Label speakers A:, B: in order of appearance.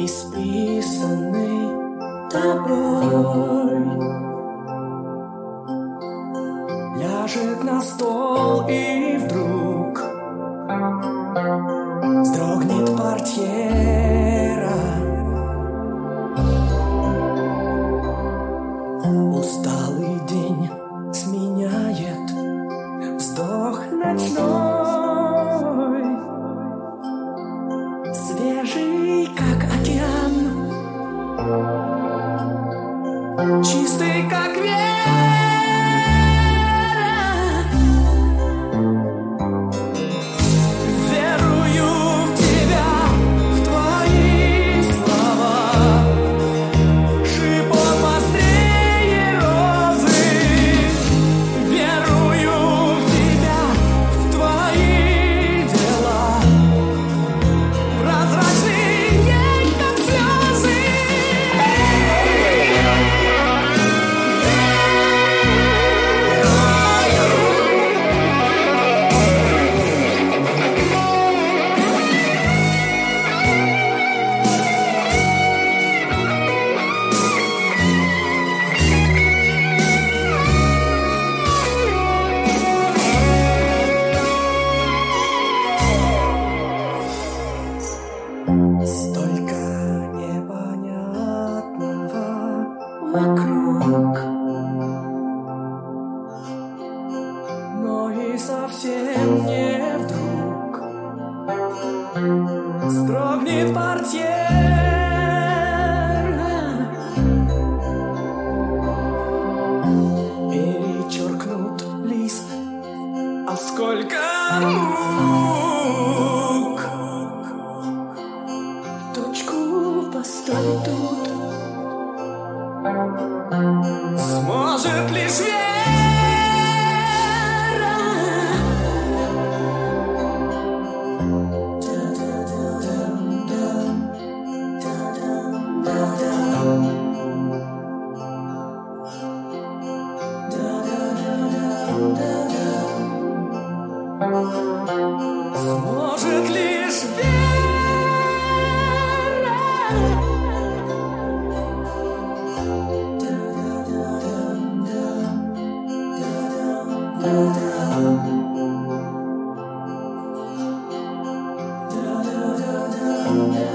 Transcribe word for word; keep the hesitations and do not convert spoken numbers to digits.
A: исписанный тобой, ляжет на стол, и вдруг вздрогнет портьера. Усталый день сменяет вздох ночной, свежий, как океан, чистый, как вера. Верую в тебя, в твои слова, шепот острее розы. Верую в тебя, в твои дела, прозрачные, как слезы. Столько непонятного вокруг, но и совсем не вдруг строгнет портьера, перечеркнут лист, а сколько мук точку поставить тут сможет лишь вера. Сможет лишь вера.